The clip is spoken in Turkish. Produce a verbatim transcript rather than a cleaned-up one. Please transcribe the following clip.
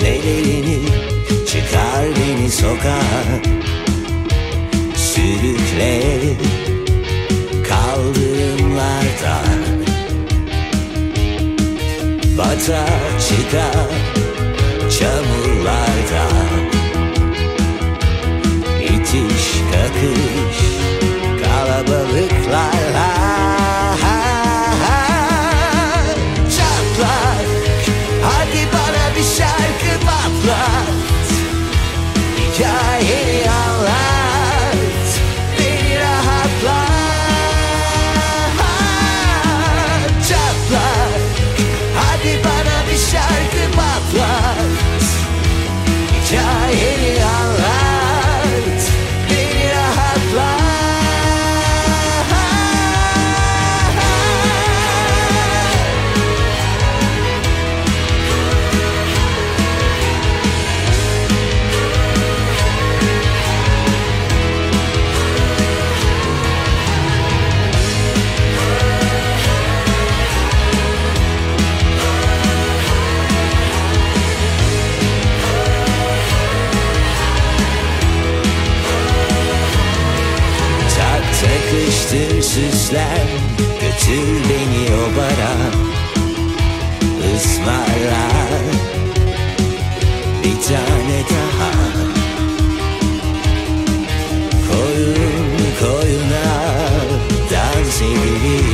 Ellerini çıkar beni sokağa, sürükle kaldırımlarda, bata çıka çamurlarda, itiş kakış kalabalıklarla. Çatlak, hadi bana bir şarkı patlat, hikayeni anlat, beni rahatlat. Çatlak, hadi bana bir şarkı patlat, hikayeni anlat, beni rahatlat. Takıştır süsler, götür beni o bara, ısmarla bir tane daha. Koyun koyuna dans edelim,